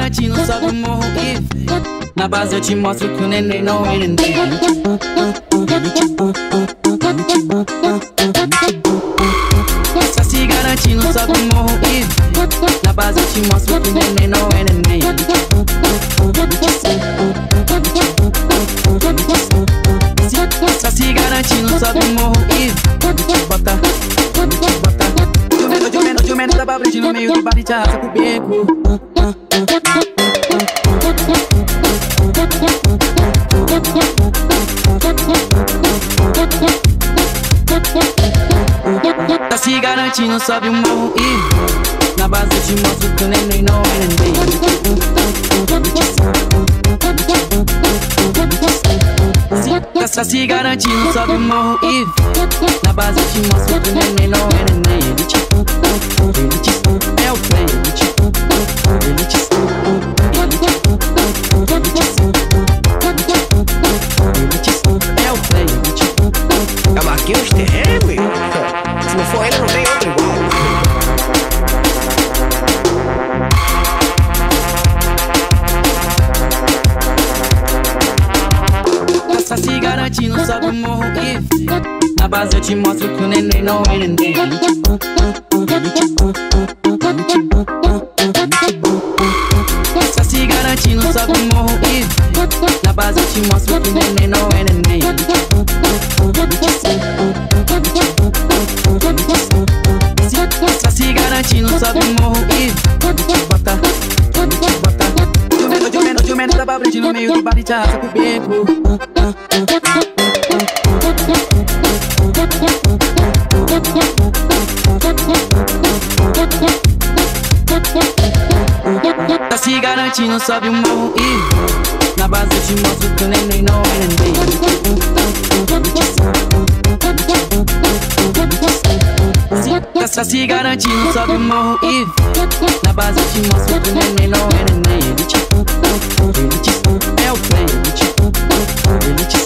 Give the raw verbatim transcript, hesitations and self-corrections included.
garantindo, sobe o morro e vem. Na base eu te mostro que o neném não é neném. Só se garantindo, sobe o morro e vem. Na base eu te mostro que o neném não é neném. Só se garantindo, sobe o morro e vem. Bota, bota. De menos, de menos, de menos da babrete no meio do bar e te arrasta pro beco. Tá se garantindo, sobe o morro e vem. Na base eu te mostro que o neném não é neném. Tá se garantindo, sobe o morro e vem. Na base eu te mostro que o neném não é neném. Ele te, ele te, é o play. Ele te, ele te, ele te, é o play. É o Marquinhos Terreno? Se não for ele, não tem outro igual. Tá se garantindo, sobe o morro e vem. Na base eu te mostro que o neném não é neném. Ele te, ele te, ele te, tá se garantindo, sobe o morro e vem. Na base eu te mostro que o neném não é neném. Ele te, ele te, tá se garantindo, sobe o morro e vem. Bota, bota. De menos, de menos, de menos da babrete no meio do bar e te arrasta pro beco. Tá se garantindo, sobe o morro e vem. Na base eu te mostro que o neném não é neném. Tá se garantindo, sobe o morro e vem. Na base eu te mostro que o neném não é neném. Ele te, ele te, é o play. Ele te, ele te